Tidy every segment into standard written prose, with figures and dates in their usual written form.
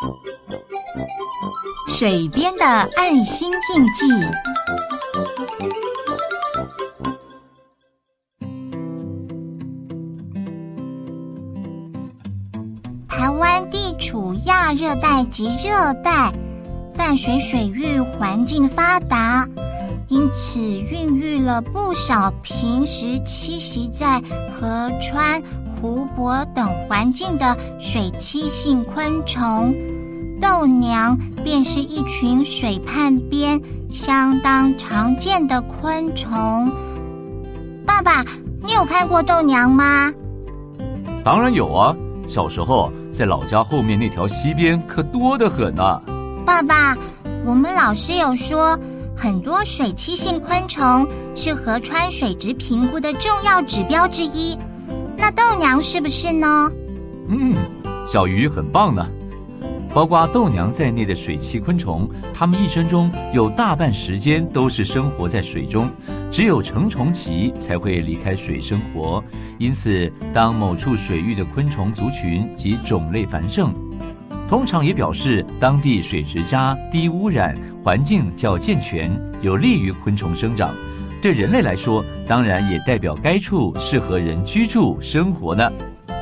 水边的爱心印记。 台湾地处亚热带及热带，淡水水域环境发达，因此孕育了不少平时栖息在河川、湖泊等环境的水栖性昆虫。豆娘便是一群水畔边相当常见的昆虫。爸爸，你有看过豆娘吗？ 当然有啊，小时候在老家后面那条溪边可多得很啊。 爸爸，我们老师有说，很多水栖性昆虫是河川水质评估的重要指标之一，那豆娘是不是呢？ 小鱼很棒呢。包括豆娘在内的水栖昆虫，它们一生中有大半时间都是生活在水中，只有成虫期才会离开水生活。因此，当某处水域的昆虫族群及种类繁盛，通常也表示当地水质佳、低污染、环境较健全，有利于昆虫生长。对人类来说，当然也代表该处适合人居住生活呢。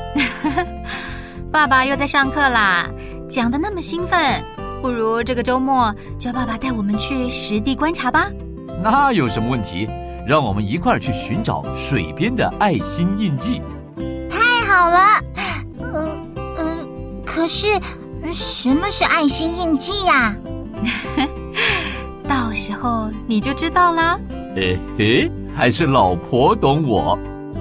爸爸又在上课啦，讲得那么兴奋，不如这个周末叫爸爸带我们去实地观察吧。 那有什么问题？让我们一块儿去寻找水边的爱心印记。 太好了。可是什么是爱心印记呀？ 到时候你就知道啦。 还是老婆懂我。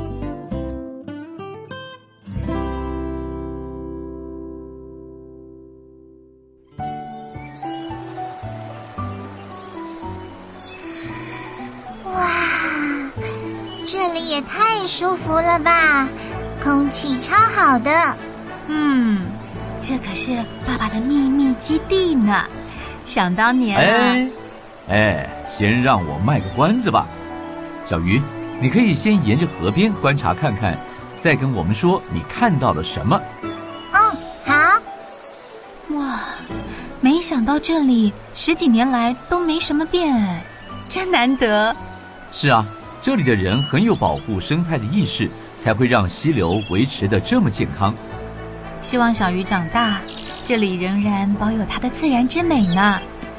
这里也太舒服了吧，空气超好的。 这可是爸爸的秘密基地呢。想当年先让我卖个关子吧。小鱼，你可以先沿着河边观察看看，再跟我们说你看到了什么。 好。 哇，没想到这里10几年来都没什么变，真难得。 是啊，这里的人很有保护生态的意识，才会让溪流维持得这么健康。 希望小鱼长大，这里仍然保有它的自然之美呢。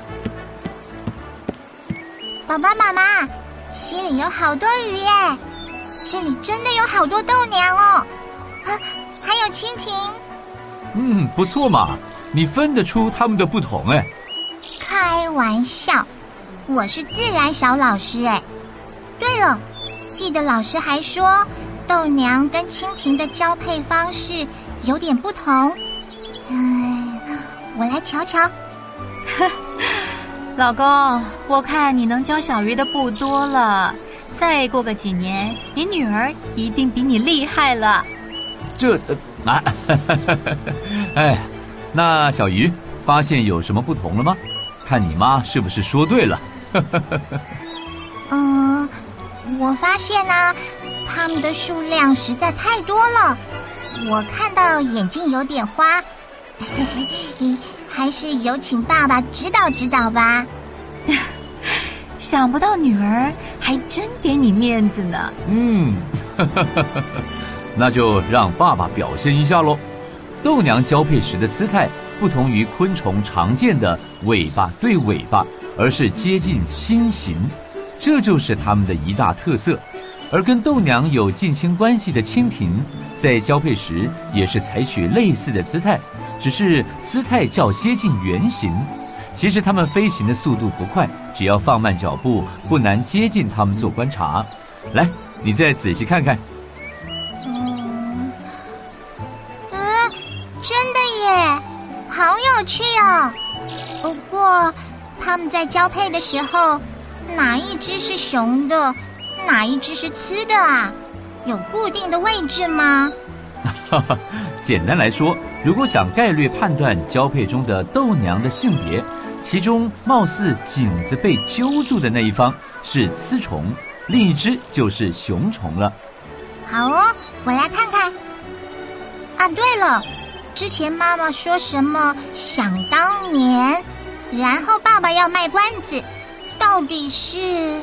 爸爸妈妈，溪里有好多鱼耶，这里真的有好多豆娘哦，还有蜻蜓。 不错嘛，你分得出它们的不同哎。 开玩笑，我是自然小老师哎。对了，记得老师还说，豆娘跟蜻蜓的交配方式有点不同。我来瞧瞧。 老公，我看你能教小鱼的不多了，再过个几年，你女儿一定比你厉害了。 那小鱼发现有什么不同了吗？看你妈是不是说对了？ 我发现啊，它们的数量实在太多了，我看到眼睛有点花，还是有请爸爸指导指导吧。 想不到女儿还真给你面子呢。 那就让爸爸表现一下咯。豆娘交配时的姿态不同于昆虫常见的尾巴对尾巴，而是接近心形，这就是它们的一大特色。而跟豆娘有近亲关系的蜻蜓，在交配时也是采取类似的姿态，只是姿态较接近圆形。其实它们飞行的速度不快，只要放慢脚步，不难接近它们做观察。来，你再仔细看看。 真的耶，好有趣哦。不过，它们在交配的时候，哪一只是雄的，哪一只是雌的啊？有固定的位置吗？ 简单来说，如果想概略判断交配中的豆娘的性别，其中貌似颈子被揪住的那一方是雌虫，另一只就是雄虫了。 好哦，我来看看。对了， 之前妈妈说什么想当年，然后爸爸要卖关子，到底是？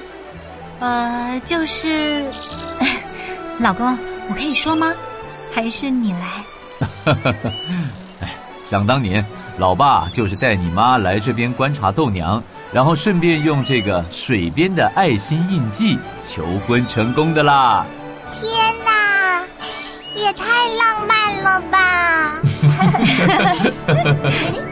就是老公，我可以说吗？还是你来？ 想当年，老爸就是带你妈来这边观察豆娘，然后顺便用这个水边的爱心印记求婚成功的啦。 天哪，也太浪漫了吧！